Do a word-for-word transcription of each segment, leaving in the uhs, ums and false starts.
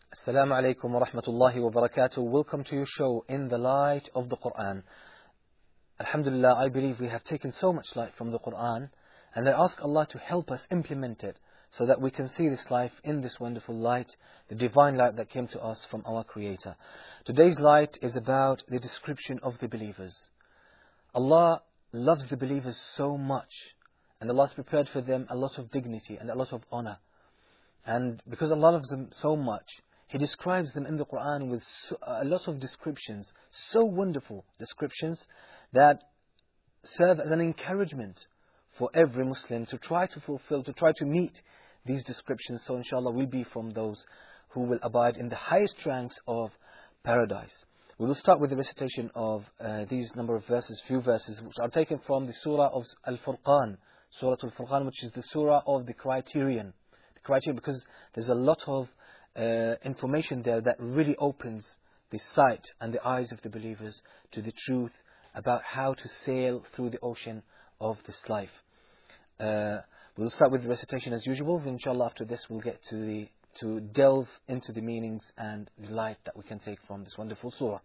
Assalamu alaikum wa rahmatullahi wa barakatuh. Welcome to your show, In the Light of the Quran. Alhamdulillah, I believe we have taken so much light from the Quran, and I ask Allah to help us implement it so that we can see this life in this wonderful light, the divine light that came to us from our Creator. Today's light is about the description of the believers. Allah loves the believers so much, and Allah has prepared for them a lot of dignity and a lot of honor. And because Allah loves them so much, He describes them in the Quran with so, a lot of descriptions, so wonderful descriptions that serve as an encouragement for every Muslim to try to fulfill, to try to meet these descriptions. So inshallah we'll be from those who will abide in the highest ranks of paradise. We will start with the recitation of uh, these number of verses, few verses, which are taken from the Surah of Al-Furqan, Surah Al-Furqan, which is the Surah of the criterion. The criterion, because there's a lot of uh, information there that really opens the sight and the eyes of the believers to the truth about how to sail through the ocean of this life. Uh, we'll start with the recitation as usual. Then inshallah after this we'll get to the to delve into the meanings and the light that we can take from this wonderful surah.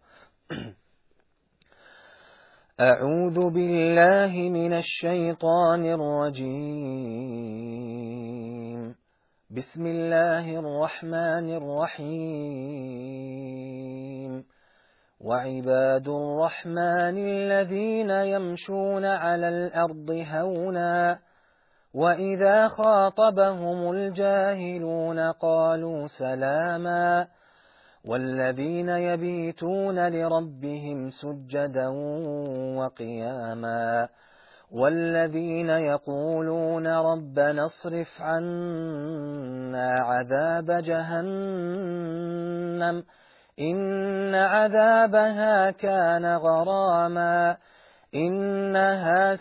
أعوذ بالله من الشيطان الرجيم بسم الله الرحمن الرحيم وعباد الرحمن الذين يمشون على الأرض هونا وإذا خاطبهم الجاهلون قالوا سلاما والذين يبيتون لربهم سجدا وقياما والذين يقولون ربنا اصرف عنا عذاب جهنم إن عذابها كان غراما إنها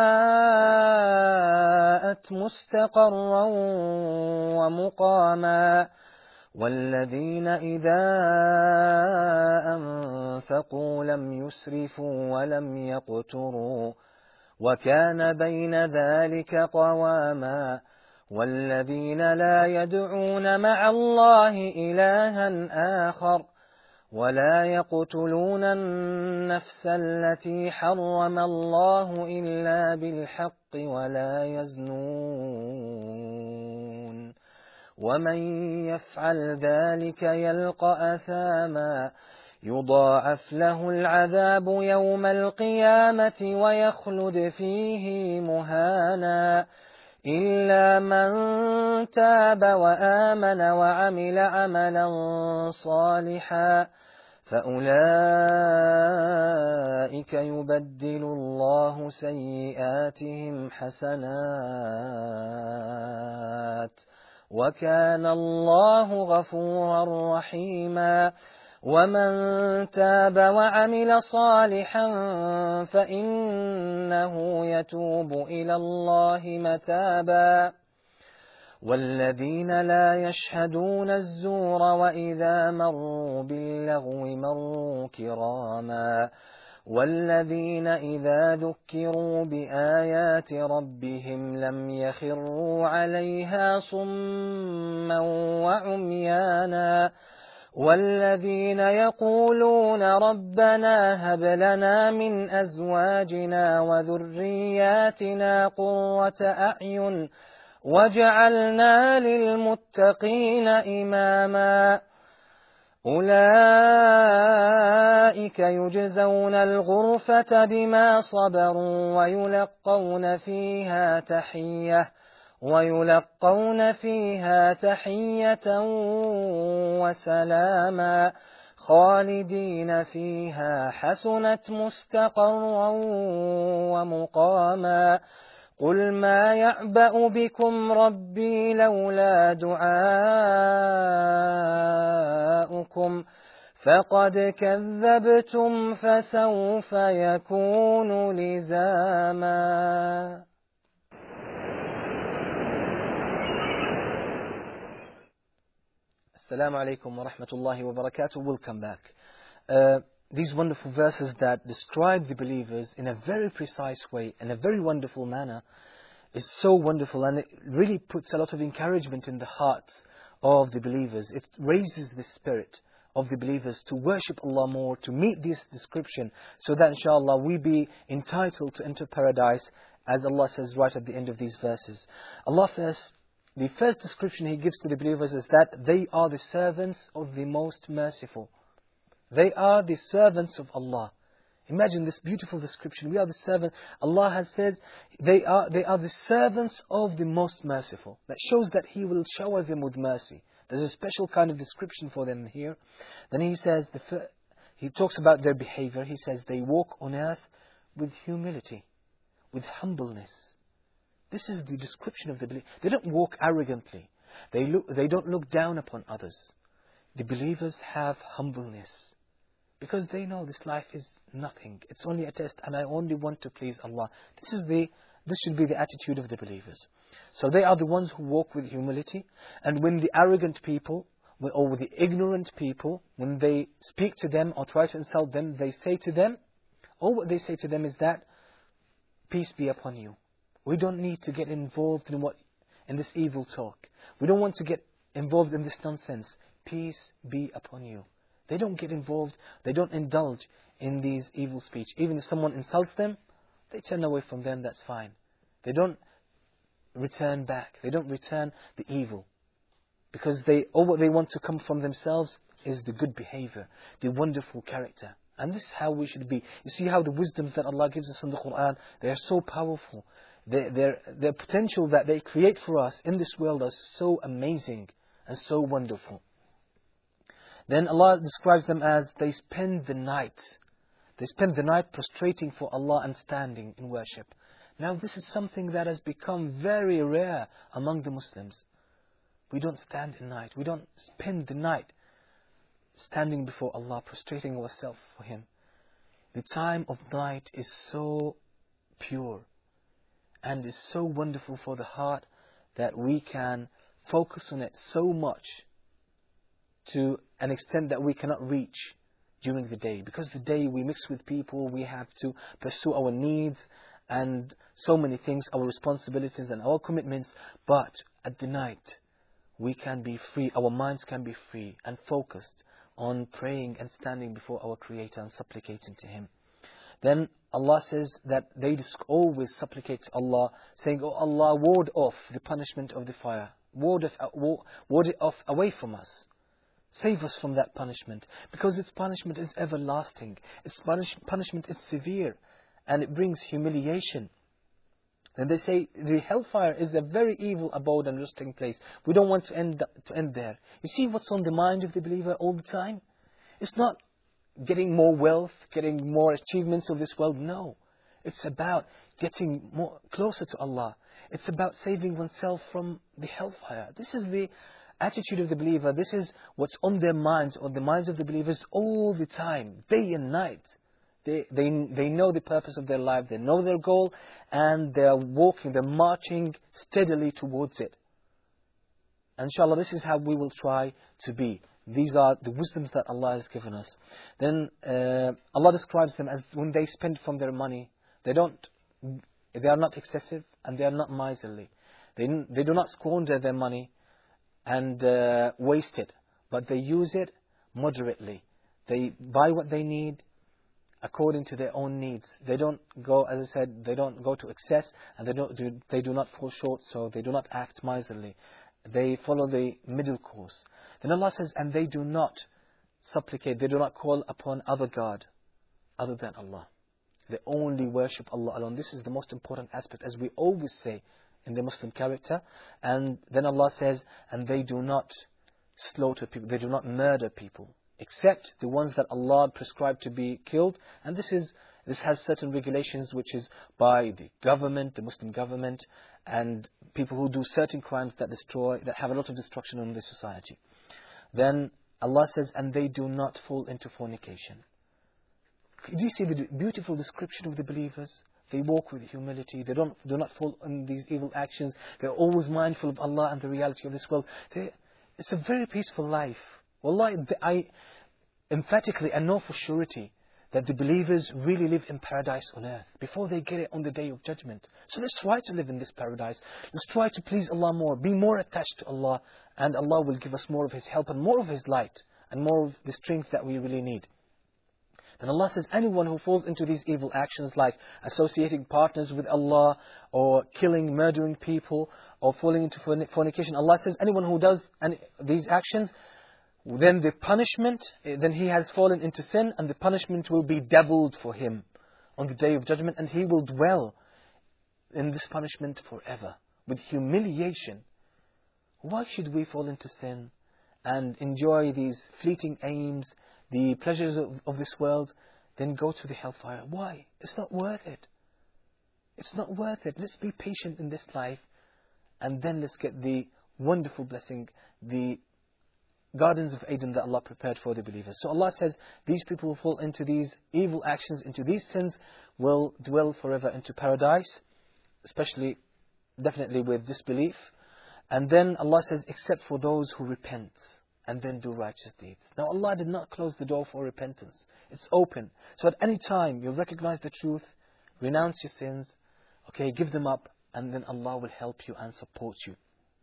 ساءت مستقرا ومقاما والذين إذا أنفقوا لم يسرفوا ولم يقتروا وكان بين ذلك قواما والذين لا يدعون مع الله إلها آخر ولا يقتلون النفس التي حرم الله إلا بالحق ولا يزنون ومن يفعل ذلك يلقى أثاما يضاعف له العذاب يوم القيامة ويخلد فيه مهانا إلا من تاب وآمن وعمل عملا صالحا فأولئك يبدل الله سيئاتهم حسنات وكان الله غفورا رحيما ومن تاب وعمل صالحا فإنه يتوب إلى الله متابا والذين لا يشهدون الزور وإذا مروا باللغو مروا كراما والذين إذا ذكروا بآيات ربهم لم يخروا عليها صما وعميانا والذين يقولون ربنا هب لنا من أزواجنا وذرياتنا قرة أعين وجعلنا للمتقين إماما أولئك يجزون الغرفة بما صبروا ويلقون فيها تحية ويلقون فيها تحية وسلاما خالدين فيها حسنت مستقرا ومقاما قل ما يعبأ بكم ربي لولا دعاؤكم فقد كذبتم فسوف يكون لزاما. Assalamu alaikum wa rahmatullahi wa barakatuh. Welcome back. Uh, these wonderful verses that describe the believers in a very precise way, in a very wonderful manner, is so wonderful, and it really puts a lot of encouragement in the hearts of the believers. It raises the spirit of the believers to worship Allah more, to meet this description, so that inshallah we be entitled to enter paradise, as Allah says right at the end of these verses. Allah first, the first description He gives to the believers is that they are the servants of the Most Merciful. They are the servants of Allah. Imagine this beautiful description. We are the servant. Allah has said they are, they are the servants of the Most Merciful. That shows that He will shower them with mercy. There's a special kind of description for them here. Then He says, the, He talks about their behavior. He says they walk on earth with humility, with humbleness. This is the description of the believers. They don't walk arrogantly. They, look, they don't look down upon others. The believers have humbleness, because they know this life is nothing. It's only a test, and I only want to please Allah. This is the, this should be the attitude of the believers. So they are the ones who walk with humility. And when the arrogant people, or with the ignorant people, when they speak to them or try to insult them, they say to them, all what they say to them is that, peace be upon you. We don't need to get involved in what, in this evil talk. We don't want to get involved in this nonsense. Peace be upon you. They don't get involved, they don't indulge in these evil speech. Even if someone insults them, they turn away from them, that's fine. They don't return back, they don't return the evil. Because they, all what they want to come from themselves is the good behavior, the wonderful character. And this is how we should be. You see how the wisdoms that Allah gives us in the Quran, they are so powerful. Their, their, their potential that they create for us in this world are so amazing and so wonderful. Then Allah describes them as they spend the night. They spend the night prostrating for Allah and standing in worship. Now this is something that has become very rare among the Muslims. We don't stand at night. We don't spend the night standing before Allah, prostrating ourselves for Him. The time of night is so pure and is so wonderful for the heart that we can focus on it so much to an extent that we cannot reach during the day. Because the day we mix with people, we have to pursue our needs and so many things, our responsibilities and our commitments. But at the night, we can be free, our minds can be free and focused on praying and standing before our Creator and supplicating to Him. Then Allah says that they always supplicate to Allah, saying, "Oh Allah, ward off the punishment of the fire. Ward, off, ward it off away from us. Save us from that punishment, because its punishment is everlasting. Its punish, punishment is severe, and it brings humiliation." Then they say the hellfire is a very evil abode and resting place. We don't want to end to end there. You see what's on the mind of the believer all the time? It's not getting more wealth, getting more achievements of this world. No, it's about getting more closer to Allah. It's about saving oneself from the hellfire. This is the attitude of the believer. This is what's on their minds, on the minds of the believers all the time, day and night. They, they, they know the purpose of their life, they know their goal, and they are walking, they're marching steadily towards it. And inshallah, this is how we will try to be. These are the wisdoms that Allah has given us. Then uh, Allah describes them as when they spend from their money, they don't, they are not excessive and they are not miserly. They, they do not squander their money and uh, waste it, but they use it moderately. They buy what they need according to their own needs. They don't go, as I said, they don't go to excess, and they don't do, they do not fall short, so they do not act miserly. They follow the middle course. Then Allah says, and they do not supplicate, they do not call upon other God other than Allah. They only worship Allah alone. This is the most important aspect, as we always say in the Muslim character. And then Allah says, and they do not slaughter people, they do not murder people, except the ones that Allah prescribed to be killed. And this is this has certain regulations, which is by the government, the Muslim government, and people who do certain crimes that destroy, that have a lot of destruction on the society. Then Allah says, and they do not fall into fornication. Do you see the beautiful description of the believers? They walk with humility. They don't do not fall in these evil actions. They're always mindful of Allah and the reality of this world. They, it's a very peaceful life. Wallahi, I emphatically, I know for surety that the believers really live in paradise on earth before they get it on the Day of Judgment. So let's try to live in this paradise. Let's try to please Allah more, be more attached to Allah, and Allah will give us more of His help and more of His light and more of the strength that we really need. Then Allah says, anyone who falls into these evil actions like associating partners with Allah, or killing, murdering people, or falling into fornication, Allah says anyone who does any, these actions, then the punishment, then he has fallen into sin, and the punishment will be doubled for him on the Day of Judgment, and he will dwell in this punishment forever with humiliation. Why should we fall into sin and enjoy these fleeting aims, the pleasures of, of this world, then go to the hellfire? Why? It's not worth it. It's not worth it. Let's be patient in this life, and then let's get the wonderful blessing, the Gardens of Eden that Allah prepared for the believers. So Allah says, these people who fall into these evil actions, into these sins, will dwell forever into paradise, especially, definitely with disbelief. And then Allah says, except for those who repent and then do righteous deeds. Now Allah did not close the door for repentance. It's open. So at any time you recognize the truth, renounce your sins, okay, give them up, and then Allah will help you and support you.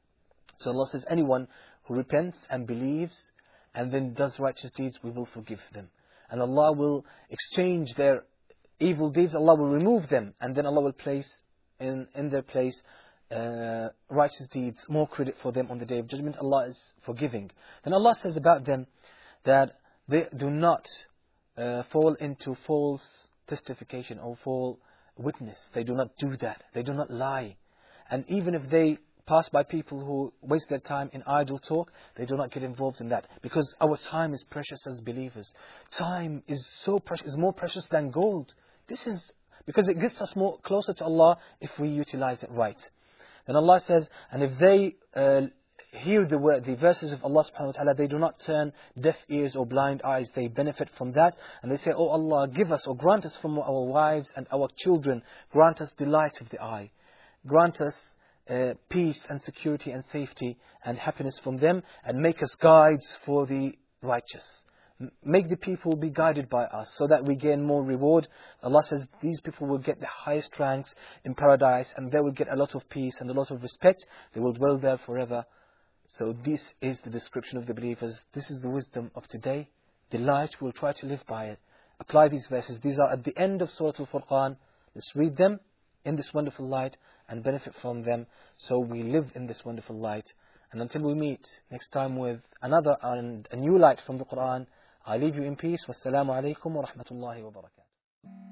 So Allah says, anyone who repents and believes and then does righteous deeds, we will forgive them. And Allah will exchange their evil deeds, Allah will remove them, and then Allah will place in, in their place uh, righteous deeds, more credit for them on the Day of Judgment. Allah is forgiving. Then Allah says about them that they do not uh, fall into false testification or false witness. They do not do that. They do not lie. And even if they pass by people who waste their time in idle talk, they do not get involved in that, because our time is precious as believers. Time is so precious, is more precious than gold. This is because it gets us more closer to Allah if we utilize it right. Then Allah says, and if they uh, hear the word, the verses of Allah subhanahu wa ta'ala, they do not turn deaf ears or blind eyes, they benefit from that, and they say, oh Allah, give us or grant us from our wives and our children, grant us delight of the eye, grant us Uh, peace and security and safety and happiness from them, and make us guides for the righteous. M make the people be guided by us so that we gain more reward. Allah says these people will get the highest ranks in paradise, and they will get a lot of peace and a lot of respect. They will dwell there forever. So this is the description of the believers. This is the wisdom of today. The light, we'll try to live by it. Apply these verses. These are at the end of Surah Al-Furqan. Let's read them in this wonderful light and benefit from them, so we live in this wonderful light. And until we meet next time with another and a new light from the Quran, I leave you in peace. Wassalamu alaikum wa rahmatullahi wa barakatuh.